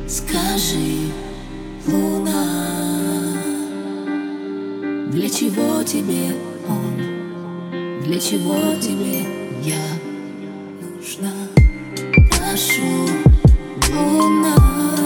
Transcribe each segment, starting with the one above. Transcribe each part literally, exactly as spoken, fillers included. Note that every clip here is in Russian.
Скажи, луна, для чего тебе он? Для чего тебе я нужна? Прошу, луна,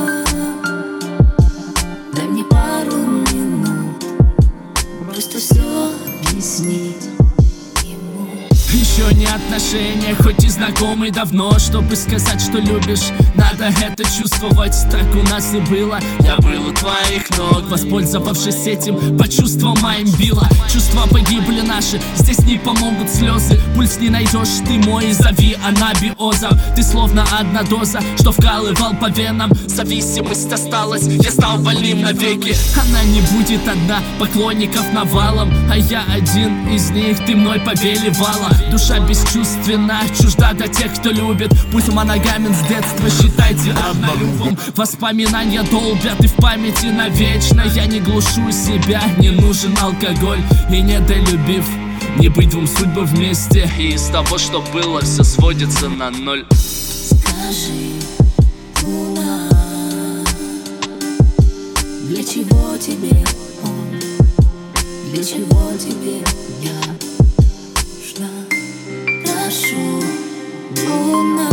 дай мне пару минут, просто все объяснить ему. Еще не отношения, хоть и знакомы давно. Чтобы сказать, что любишь, надо это чувствовать. Так у нас и было, я был у твоих ног. Воспользовавшись этим, по чувствам моим била. Чувства погибли наши, здесь не помогут слезы. Пульс не найдешь, ты мой, зови анабиозом. Ты словно одна доза, что вкалывал по венам. Зависимость осталась, я стал больным навеки. Она не будет одна, поклонников навалом, а я один из них, ты мной повелевала. Душа бесчувственна, чужда до тех, кто любит. Пусть моногамен с детства, считайте однолюбом. Воспоминания долбят и в памяти навечно. Я не глушу себя, не нужен алкоголь. И недолюбив, не быть двум судьбам вместе. И из того, что было, все сводится на ноль. Скажи, луна, для чего тебе он? Для чего тебе я нужна? Прошу, луна,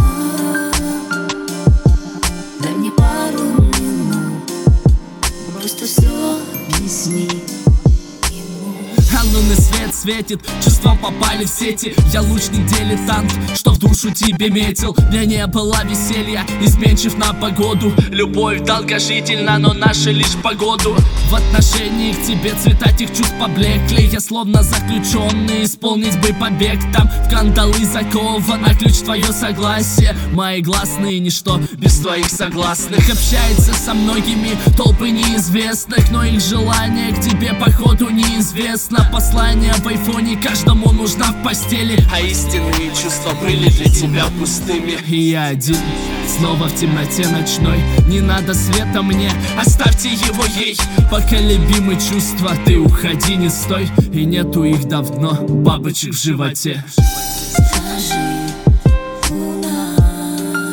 дай мне пару минут, просто все объяснить ему. А лунный свет светит, чувства попали в сети. Я лучник-дилетант, что в душу тебе метил. Мне не было веселья, изменчив на погоду. Любовь долгожительна, но наша лишь погоду. В отношении к тебе цвета тех чувств поблекли. Я словно заключенный, исполнить бы побег. Там в кандалы закован, а ключ твое согласие. Мои гласные ничто без твоих согласных. Общается со многими толпы неизвестных, но их желание к тебе походу неизвестно. Послание в айфоне каждому нужна в постели, а истинные чувства были для тебя пустыми. И я один, снова в темноте ночной. Не надо света мне, оставьте его ей. Поколебимые чувства, ты уходи, не стой. И нету их давно, бабочек в животе. Скажи, луна,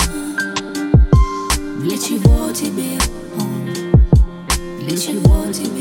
для чего тебе он? Для чего тебе